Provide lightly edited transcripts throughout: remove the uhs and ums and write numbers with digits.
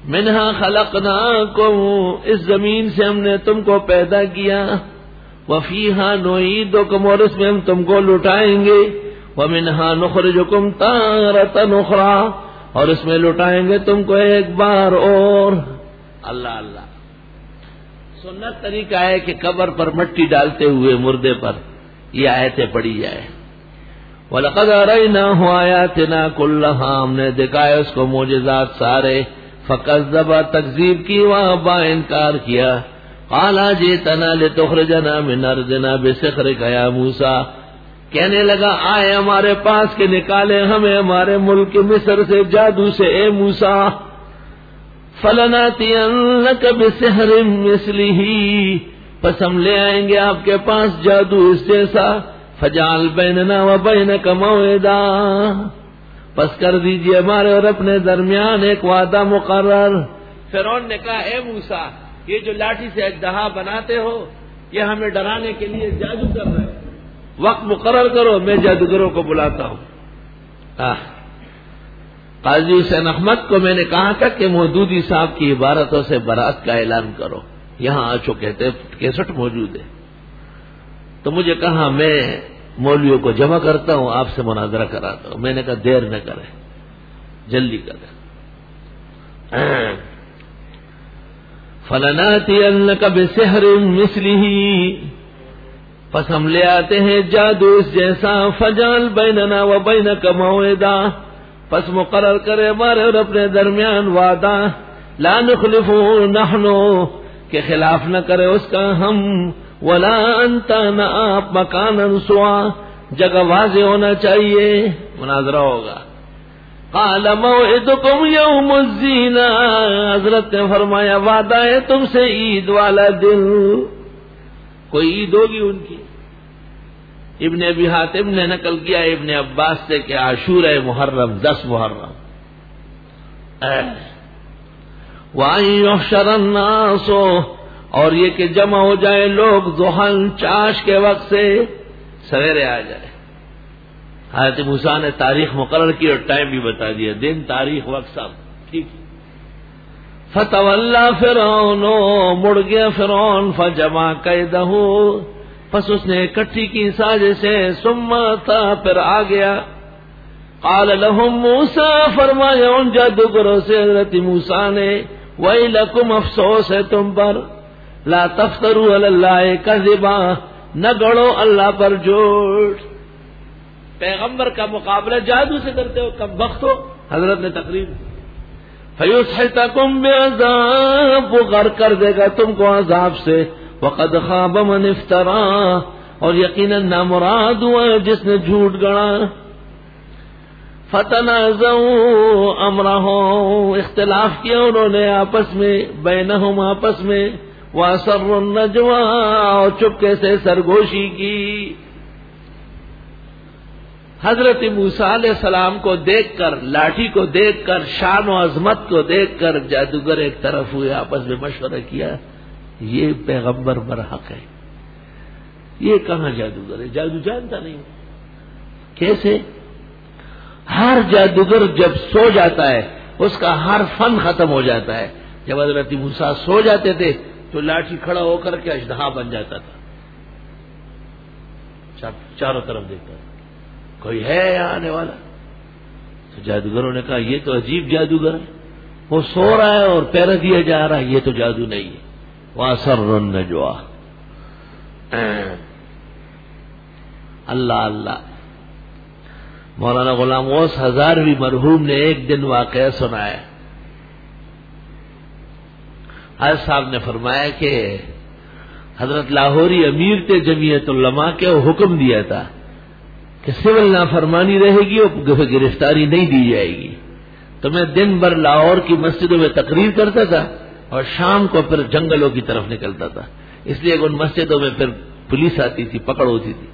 منہا خلقناکم، اس زمین سے ہم نے تم کو پیدا کیا، وفیہا نعیدکم، اور اس میں ہم تم کو لٹائیں گے، ومنہا نخرجکم تارۃ اخری، اور اس میں لٹائیں گے تم کو ایک بار اور۔ اللہ اللہ، سنت طریقہ ہے کہ قبر پر مٹی ڈالتے ہوئے مردے پر یہ آیتیں پڑھی جائے۔ وَلَقَدْ أَرَيْنَاهُ آيَاتِنَا كُلَّهَا، ہم نے دکھائے اس کو معجزات سارے، فَكَذَّبَ، تکذیب کی، وَأَبَى، انکار کیا، قَالَ جِئْتَنَا لِتُخْرِجَنَا مِنْ أَرْضِنَا بِسِحْرِكَ يَا مُوسَىٰ، کہنے لگا آئے ہمارے پاس کہ نکالے ہمیں ہمارے ملک مصر سے جادو سے، اے موسیٰ، فَلَنَأْتِيَنَّكَ بِسِحْرٍ مِثْلِهِ، پس ہم لے آئیں گے آپ کے پاس جادو اس جیسا، فَجَعَلْ بَيْنَنَا وَبَيْنَكَ مَوْعِدًا، پس کر دیجئے ہمارے اور اپنے درمیان ایک وعدہ مقرر۔ فرعون نے کہا اے موسیٰ، یہ جو لاٹھی سے اژدہا بناتے ہو یہ ہمیں ڈرانے کے لیے جادو کر رہے ہیں، وقت مقرر کرو، میں جادوگروں کو بلاتا ہوں۔ قاضی حسین احمد کو میں نے کہا تھا کہ مودودی صاحب کی عبارتوں سے برات کا اعلان کرو، یہاں آ چکے تھے، کیسٹ موجود ہے، تو مجھے کہا میں مولویوں کو جمع کرتا ہوں، آپ سے مناظرہ کراتا ہوں۔ میں نے کہا دیر نہ کرے، جلدی کرے۔ فَلَنَأْتِيَنَّكَ بِسِحْرٍ مِثْلِهِ، پس ہم لے آتے ہیں جادو اس جیسا، فَجَعَلْ بَيْنَنَا وَبَيْنَكَ مَوْعِدًا، پس مقرر کرے ہمارے اور اپنے درمیان وعدہ، لا نخلفہ نحن، کہ خلاف نہ کرے اس کا ہم، ولا انت، نہ آپ، مکانا سوا، جگہ واضح ہونا چاہیے، مناظرہ ہوگا۔ قال موعدکم یوم الزینہ، حضرت نے فرمایا وعدہ ہے تم سے عید والا دن، کوئی عید ہوگی ان کی۔ ابن ابی حاتم نے نقل کیا ابن عباس سے کہ عاشورہ محرم، 10 محرم۔ وَأَن يُحْشَرَ النَّاسُ، اور یہ کہ جمع ہو جائے لوگ، ضحًا، چاش کے وقت سے، سویرے آ جائے۔ حضرت موسیٰ نے تاریخ مقرر کی اور ٹائم بھی بتا دیا، دن، تاریخ، وقت، سب ٹھیک۔ فَتَوَلَّى فِرْعَوْنُ، مڑ گیا فرعون، فَجَمَعَ كَيْدَهُ، پس اس نے اکٹھی کی سازشیں، ثم تھا، پھر آ گیا۔ قال لهم موسیٰ، فرمایا ان جادوگروں سے حضرت موسیٰ نے، وَيْلَكُمْ، افسوس ہے تم پر، لا تفتروا علی اللہ کذبا، نہ گڑو اللہ پر جھوٹ۔ پیغمبر کا مقابلہ جادو سے کرتے ہو، کم وقت ہو، حضرت نے تقریر۔ فَيُسْحِتَكُمْ بِعَذَابٍ، وہ غرق کر دے گا تم کو عذاب سے، وَقَدْ خَابَ مَنِ افْتَرَىٰ، اور یقیناً نامراد ہوا ہے جس نے جھوٹ گڑا۔ فَتَنَازَعُوا أَمْرَهُمْ، اختلاف کیا انہوں نے آپس میں، بینہم، آپس میں، وَأَسَرُّوا النَّجْوَىٰ، اور چپکے سے سرگوشی کی۔ حضرت موسیٰ علیہ السلام کو دیکھ کر، لاٹھی کو دیکھ کر، شان و عظمت کو دیکھ کر جادوگر ایک طرف ہوئے، آپس میں مشورہ کیا، یہ پیغمبر برحق ہے، یہ کہاں جادوگر ہے، جادو جانتا نہیں۔ کیسے؟ ہر جادوگر جب سو جاتا ہے اس کا ہر فن ختم ہو جاتا ہے۔ جب حضرت موسیٰ سو جاتے تھے تو لاٹھی کھڑا ہو کر کے اژدہا بن جاتا تھا، چاروں طرف دیکھتا تھا، کوئی ہے یہاں آنے والا؟ تو جادوگروں نے کہا یہ تو عجیب جادوگر ہے، وہ سو رہا ہے اور پہرا دیا جا رہا ہے، یہ تو جادو نہیں ہے۔ وَأَسَرُّوا النَّجْوَىٰ، اللہ اللہ۔ مولانا غلام غوث ہزاروی مرحوم نے ایک دن واقعہ سنایا۔ حضرت صاحب نے فرمایا کہ حضرت لاہوری امیر تھے جمعیت علماء کے، وہ حکم دیا تھا کہ سول نافرمانی رہے گی اور گرفتاری نہیں دی جائے گی، تو میں دن بھر لاہور کی مسجدوں میں تقریر کرتا تھا اور شام کو پھر جنگلوں کی طرف نکلتا تھا، اس لیے کہ ان مسجدوں میں پھر پولیس آتی تھی، پکڑ ہوتی تھی۔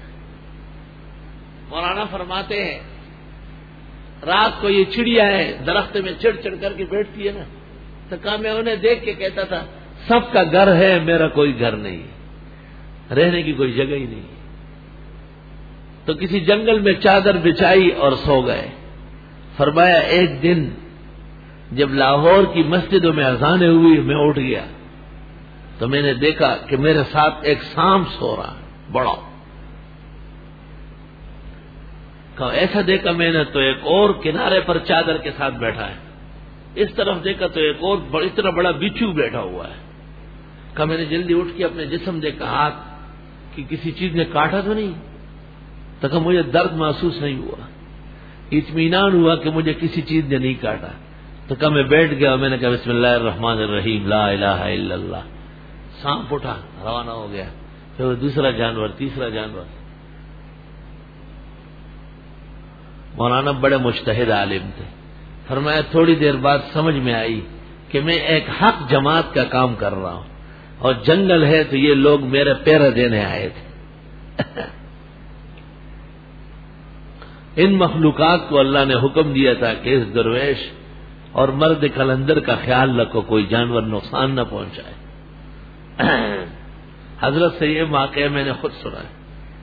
مولانا فرماتے ہیں رات کو یہ چڑیا ہے درخت میں چڑھ چڑھ کر کے بیٹھتی ہے نا، تو کہا میں انہیں دیکھ کے کہتا تھا سب کا گھر ہے، میرا کوئی گھر نہیں، رہنے کی کوئی جگہ ہی نہیں۔ تو کسی جنگل میں چادر بچھائی اور سو گئے۔ فرمایا ایک دن جب لاہور کی مسجدوں میں اذانیں ہوئی میں اٹھ گیا تو میں نے دیکھا کہ میرے ساتھ ایک سانپ سو رہا بڑا. ایسا دیکھا میں نے تو ایک اور کنارے پر چادر کے ساتھ بیٹھا ہے. اس طرف دیکھا تو ایک اور اتنا بڑا بچھو بیٹھا ہوا ہے. میں نے جلدی اٹھ کے اپنے جسم دیکھا ہاتھ کہ کسی چیز نے کاٹا تو نہیں. تو مجھے درد محسوس نہیں ہوا, اطمینان ہوا کہ مجھے کسی چیز نے نہیں کاٹا. تو میں بیٹھ گیا اور میں نے کہا بسم اللہ الرحمن الرحیم لا الہ الا اللہ. سانپ اٹھا روانہ ہو گیا. پھر دوسرا جانور, تیسرا جانور. مولانا بڑے مجتہد عالم تھے. فرمایا تھوڑی دیر بعد سمجھ میں آئی کہ میں ایک حق جماعت کا کام کر رہا ہوں اور جنگل ہے تو یہ لوگ میرے پیرا دینے آئے تھے. ان مخلوقات کو اللہ نے حکم دیا تھا کہ اس درویش اور مرد کلندر کا خیال رکھو کوئی جانور نقصان نہ پہنچائے. حضرت سے یہ واقعہ میں نے خود سنا ہے.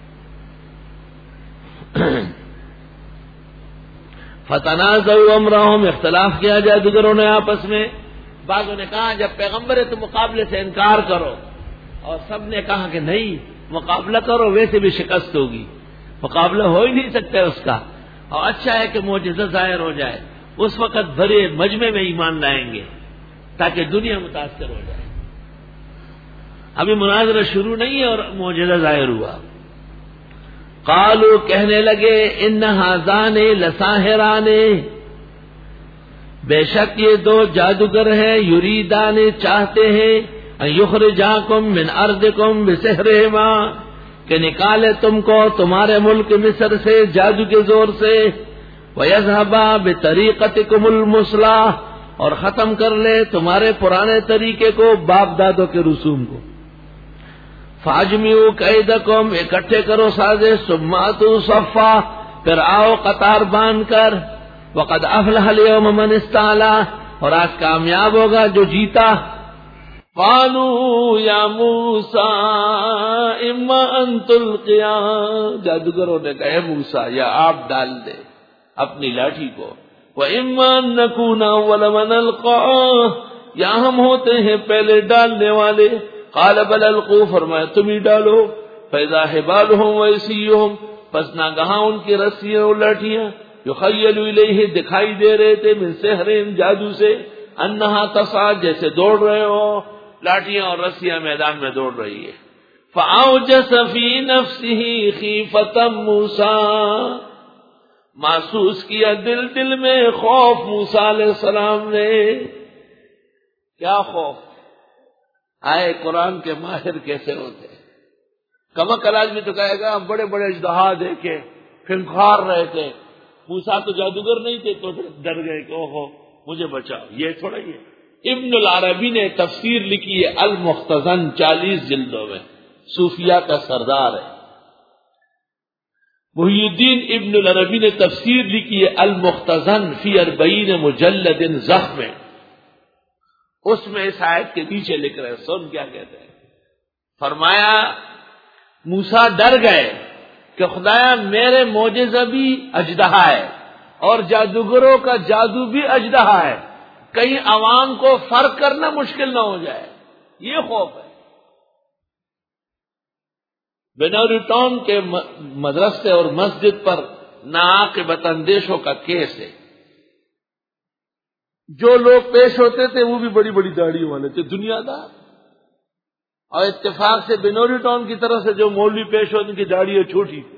فتنازعوا امرهم, اختلاف کیا جادوگروں نے آپس میں. بعضوں نے کہا جب پیغمبر ہے تو مقابلے سے انکار کرو, اور سب نے کہا کہ نہیں مقابلہ کرو, ویسے بھی شکست ہوگی, مقابلہ ہو ہی نہیں سکتا اس کا, اور اچھا ہے کہ معجزہ ظاہر ہو جائے. اس وقت بڑے مجمع میں ایمان لائیں گے تاکہ دنیا متاثر ہو جائے. ابھی مناظرہ شروع نہیں ہے اور معجزہ ظاہر ہوا. قالوا, کہنے لگے ان ھذان لساحران, بے شک یہ دو جادوگر ہیں, یریدان, چاہتے ہیں, ان یخرجاکم من ارضکم بسحرہما, کہ نکالے تم کو تمہارے ملک مصر سے جادو کے زور سے, ویذھبا بطریقتکم المثلی, اور ختم کر لے تمہارے پرانے طریقے کو, باپ دادوں کے رسوم کو. فاجمعوا کیدکم, اکٹھے کرو سازش, ثم اتوا صفا, پھر آؤ قطار باندھ کر. وقد افلح اليوم من استعلا, اور آج کامیاب ہوگا جو جیتا. قالوا یا موسیٰ اما ان تلقیا, جادوگروں نے کہا اے موسیٰ یا آپ ڈال دے اپنی لاٹھی کو, وَإِمَّا أَن نَّكُونَ أَوَّلَ مَنْ أَلْقَىٰ, یا ہم ہوتے ہیں پہلے ڈالنے والے. قال بل القوا, فرمایا تم ہی ڈالو. فَإِذَا حِبَالُهُمْ وَعِصِيُّهُمْ, پس ناگہاں ان کی رسیاں اور لاٹھیاں, یخیل الیہ, دکھائی دے رہے تھے, من سحرہم, جادو سے, انہا تسعی, جیسے دوڑ رہے ہو, لاٹھیاں اور رسیاں میدان میں دوڑ رہی ہے. فَأَوْجَسَ فِي نَفْسِهِ خِیفَةً مُوسَىٰ, محسوس کیا دل میں خوف موسیٰ علیہ السلام نے. کیا خوف؟ آئے قرآن کے ماہر کیسے ہوتے. کمکل آدمی تو کہے گا ہم بڑے بڑے اژدہا دیکھے پھنکار رہے تھے, موسیٰ تو جادوگر نہیں تھے تو ڈر گئے کہ اوہو مجھے بچاؤ. یہ تھوڑا ہی ہے. ابن العربی نے تفسیر لکھی ہے المختزن, 40 جلدوں میں, صوفیہ کا سردار ہے. محی الدین ابن العربی نے تفسیر لکھی ہے المختزن فی 40 مجلد ضخم, اس میں اس آیت کے نیچے لکھ رہے ہیں. سن کیا کہتے ہیں, فرمایا موسیٰ ڈر گئے کہ خدایا میرے معجزہ بھی اژدہا ہے اور جادوگروں کا جادو بھی اژدہا ہے, کہیں عوام کو فرق کرنا مشکل نہ ہو جائے. یہ خوف ہے. بنوری ٹاؤن کے مدرسے اور مسجد پر ناعاقبت اندیشوں کا کیس ہے. جو لوگ پیش ہوتے تھے وہ بھی بڑی بڑی داڑھی والے تھے, دنیا دار, اور اتفاق سے بنوری ٹاؤن کی طرف سے جو مولوی پیش ہوتے ان کی داڑھی چھوٹی تھی.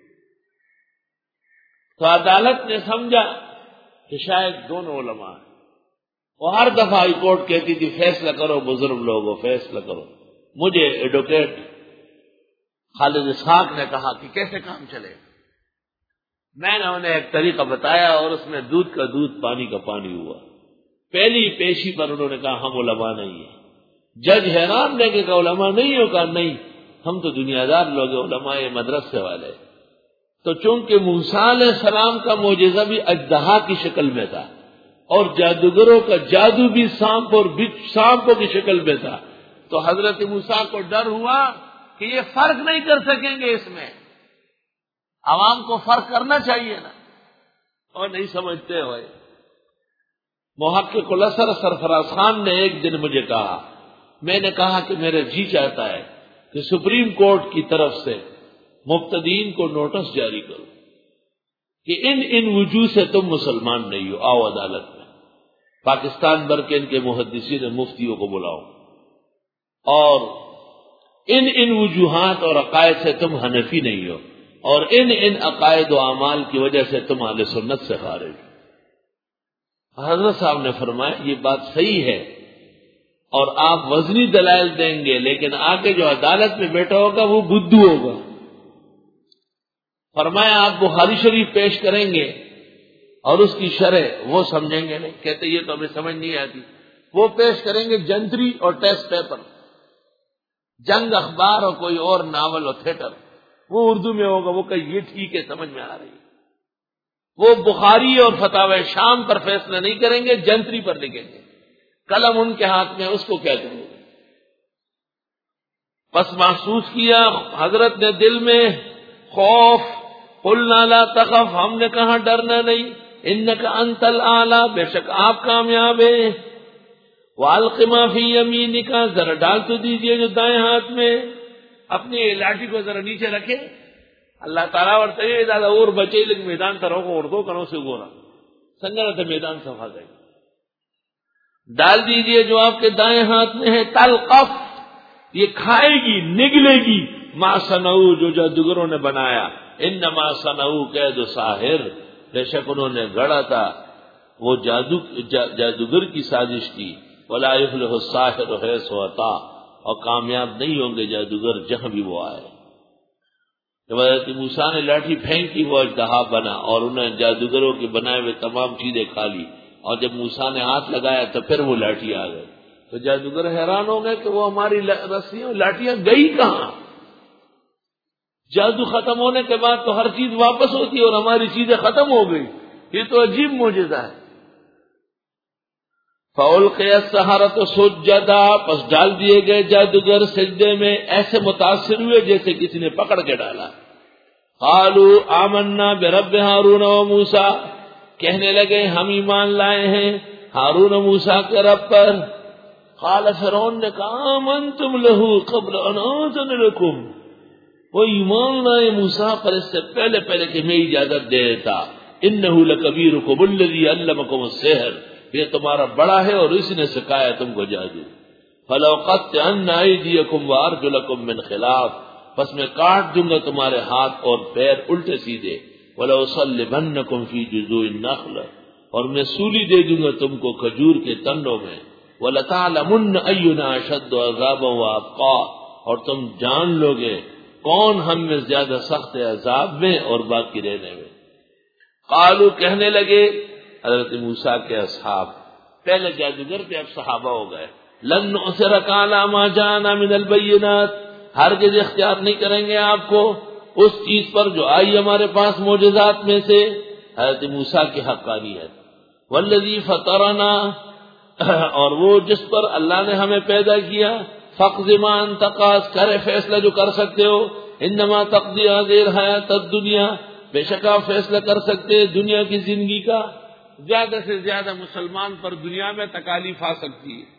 تو عدالت نے سمجھا کہ شاید دونوں علماء ہیں. وہ ہر دفعہ ہائی کورٹ کہتی تھی فیصلہ کرو بزرگ لوگوں, فیصلہ کرو. مجھے ایڈوکیٹ خالد اسحاق نے کہا کہ کیسے کام چلے. میں نے انہیں ایک طریقہ بتایا اور اس میں دودھ کا دودھ پانی کا پانی ہوا. پہلی پیشی پر انہوں نے کہا ہم علماء نہیں ہیں. جج حیران لے کے کہا علماء نہیں ہو, کہا نہیں ہم تو دنیا دار لوگ ہیں, علماء مدرسے والے. تو چونکہ موسیٰ علیہ السلام کا معجزہ بھی اژدہا کی شکل میں تھا اور جادوگروں کا جادو بھی سانپوں کی شکل میں تھا, تو حضرت موسیٰ کو ڈر ہوا کہ یہ فرق نہیں کر سکیں گے اس میں. عوام کو فرق کرنا چاہیے نا, اور نہیں سمجھتے ہوئے محقق الاسر سرفراز خان نے ایک دن مجھے کہا، میں نے کہا کہ میرا جی چاہتا ہے کہ سپریم کورٹ کی طرف سے مبتدئین کو نوٹس جاری کرو کہ ان وجوہ سے تم مسلمان نہیں ہو، آؤ عدالت میں، پاکستان بھر کے ان کے محدثین مفتیوں کو بلاؤ، اور ان وجوہات اور عقائد سے تم حنفی نہیں ہو، اور ان عقائد و اعمال کی وجہ سے تم اہل سنت سے خارج ہو۔ حضرت صاحب نے فرمایا یہ بات صحیح ہے اور آپ وزنی دلائل دیں گے، لیکن آگے جو عدالت میں بیٹھا ہوگا وہ بدھو ہوگا۔ فرمایا آپ بخاری شریف پیش کریں گے اور اس کی شرح وہ سمجھیں گے نہیں، کہتے یہ تو ہمیں سمجھ نہیں آتی۔ وہ پیش کریں گے جنتری اور ٹیسٹ پیپر، جنگ اخبار اور کوئی اور ناول اور تھیٹر، وہ اردو میں ہوگا، وہ کہ یہ ٹھیک ہے، سمجھ میں آ رہی ہے۔ وہ بخاری اور فتاوی شام پر فیصلہ نہیں کریں گے، جنتری پر لکھیں گے، قلم ان کے ہاتھ میں، اس کو کیا کریں گے؟ بس محسوس کیا حضرت نے دل میں خوف، قلنا لا تخف، ہم نے کہا ڈرنا نہیں، انک انت الاعلی، بے شک آپ کامیاب ہیں، والق ما فی یمینک، ذرا ڈال تو دیجئے جو دائیں ہاتھ میں، اپنی لاٹھی کو ذرا نیچے رکھے، اللہ تعالیٰ ورتے دادا اور بچے لیکن میدان ترو کو اردو کرو سے گورا سنگا تھا میدان صفا گئے، ڈال دیجئے جو آپ کے دائیں ہاتھ میں ہے، تلقف، یہ کھائے گی، نگلے گی، ما صنعوا، جو جادوگروں نے بنایا، انما صنعوا کید ساحر، بے شک انہوں نے گڑا تھا وہ جادوگر کی سازش کی، ولا یفلح الساحر حیث اتی، اور کامیاب نہیں ہوں گے جادوگر جہاں بھی وہ آئے۔ جب حضرت موسیٰ نے لاٹھی پھینکی وہ اژدہا بنا اور انہیں جادوگروں کے بنائے ہوئے تمام چیزیں کھا لی، اور جب موسیٰ نے ہاتھ لگایا تو پھر وہ لاٹھی آ گئی، تو جادوگر حیران ہو گئے کہ وہ ہماری رسیاں لاٹیاں گئی کہاں؟ جادو ختم ہونے کے بعد تو ہر چیز واپس ہوتی ہے اور ہماری چیزیں ختم ہو گئی، یہ تو عجیب معجزہ ہے۔ فَأُلْقِيَ السَّحَرَةُ سُجَّدًا، پس ڈال دیے گئے جادوگر سجدے میں، ایسے متاثر ہوئے جیسے کسی نے پکڑ کے ڈالا۔ قَالُوا آمَنَّا بِرَبِّ هَارُونَ وَمُوسَىٰ، کہنے لگے ہم ایمان لائے ہیں ہارون و موسیٰ کے رب پر۔ قال فرعون نے کہا آمنتم لہ قبل ان آذن لکم، وہ ایمان لائے موسیٰ پر اس سے پہلے کہ میں اجازت دے دیتا۔ انہ لکبیرکم الذی علمکم السحر، یہ تمہارا بڑا ہے اور اس نے سکھایا تم کو جادو۔ فلوقطعن ایدیکم وارجلکم من خلاف، پس میں کاٹ دوں گا تمہارے ہاتھ اور پیر الٹے سیدھے۔ ولأصلبنکم فی جذوع النخل، اور میں سولی دے دوں گا تم کو کھجور کے تنوں میں۔ وَلَتَعْلَمُنَّ أَيُّنَا أَشَدُّ عَذَابًا وَأَبْقَىٰ، اور تم جان لو گے کون ہم میں زیادہ سخت عذاب میں اور باقی رہنے میں۔ قالوا، کہنے لگے حضرت موسیٰ کے اصحاب، پہلے جادوگر تھے اب صحابہ ہو گئے، لن نؤثرک علی ما جاءنا من البینات، ہرگز اختیار نہیں کریں گے آپ کو اس چیز پر جو آئی ہمارے پاس معجزات میں سے، حضرت موسیٰ کی حقانیت۔ والذی فطرنا، اور وہ جس پر اللہ نے ہمیں پیدا کیا، فقض ما انت قاض، کرے فیصلہ جو کر سکتے ہو، انما تقضی هذه الحیات الدنیا، بے شک آپ فیصلہ کر سکتے دنیا کی زندگی کا، زیادہ سے زیادہ مسلمان پر دنیا میں تکالیف آ سکتی ہے۔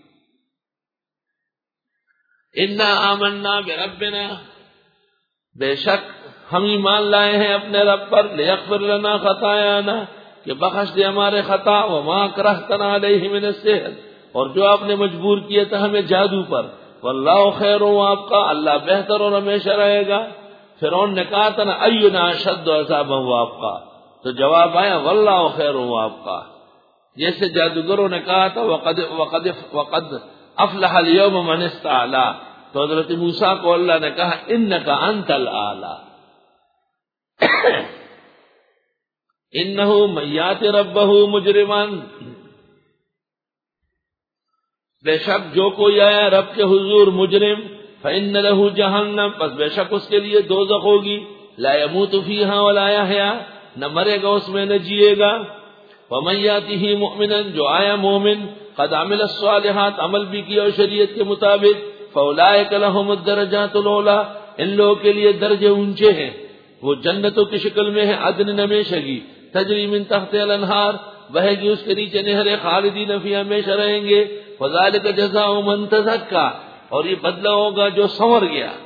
انا آمنا بربنا، بے شک ہم ایمان لائے ہیں اپنے رب پر، لیغفر لنا خطایانا، کہ بخش دے ہمارے خطا، وما کرہتنا علیہ من السحر، اور جو آپ نے مجبور کیا تھا ہمیں جادو پر، واللہ خیر وابقا، اللہ بہتر اور ہمیشہ رہے گا۔ فرعون نے کہا تھا نا اینا اشد عذابا وابقا، تو جواب آیا واللہ خیر وابقا، جیسے جادوگروں نے کہا تھا وقد افلح اليوم من استعلا، تو حضرت موسیٰ کو اللہ نے کہا انک انت الاعلی۔ انہ من یات ربہ مجرما، بے شک جو کوئی آیا رب کے حضور مجرم، فإن له جہنم، پس بے شک اس کے لیے دوزخ ہوگی، لا يموت فیہا ولا یحیا، نہ مرے گا اس میں نہ جیے گا۔ ومن یاتہ مؤمنا، جو آیا مومن، قد عمل الصالحات، عمل بھی کیا شریعت کے مطابق، فاولئک لهم الدرجات العلی، ان لوگوں کے لیے درجے اونچے ہیں، وہ جنتوں کی شکل میں ہے، عدن ہمیشگی، تجری من تحت الانہار، بہے گی اس کے نیچے نہریں خالدین فیہا ہمیشہ رہیں گے، فذالک جزاء من تزکا، اور یہ بدلہ ہوگا جو سنور گیا۔